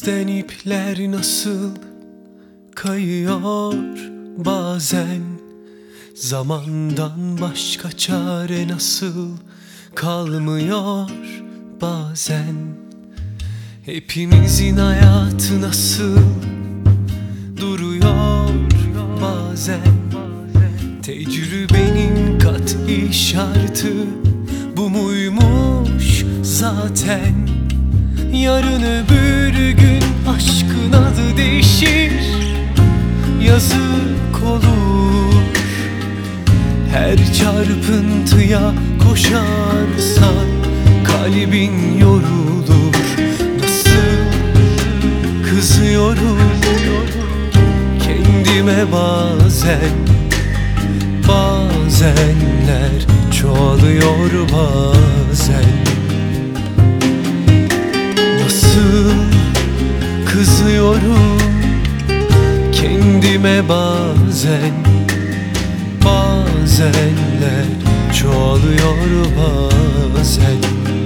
Elimizden ipler nasıl kayıyor bazen, zamandan başka çare nasıl kalmıyor bazen. Hepimizin hayatı nasıl duruyor bazen. Tecrübenin kat'i şartı bu muymuş zaten. Yarın öbür gün aşkın adı değişir, yazık olur. Her çarpıntıya koşarsan kalbin yorulur. Nasıl kızıyorum kendime bazen. Bazenler çoğalıyor bazen. Nasıl kızıyorum kendime bazen. Bazenler çoğalıyor bazen.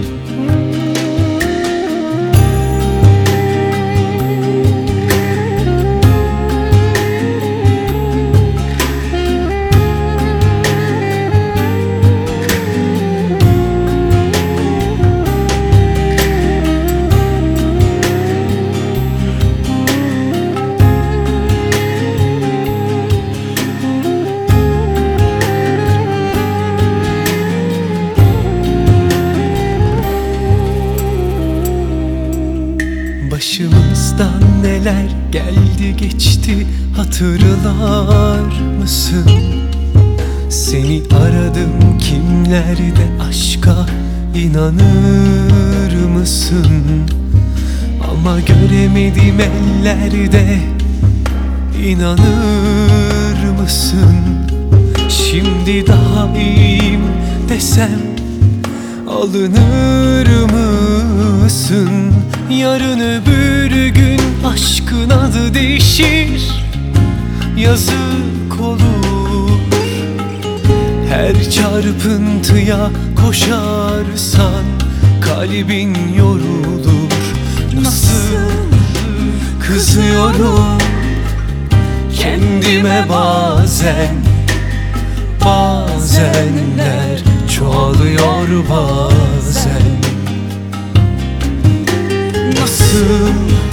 Başımızdan neler geldi geçti hatırlar mısın? Seni aradım kimlerde, aşka inanır mısın? Ama göremedim ellerde, inanır mısın? Şimdi daha iyiyim desem alınır mısın? Yarın öbür gün aşkın adı değişir, yazık olur. Her çarpıntıya koşarsan kalbin yorulur. Nasıl kızıyorum kendime bazen. Bazenler çoğalıyor bazen. Nasıl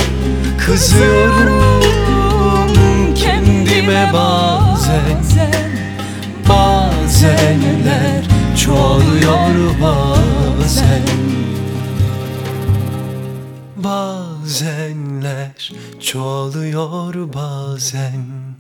kızıyorum kendime bazen. Bazenler çoğalıyor bazen. Bazenler çoğalıyor bazen.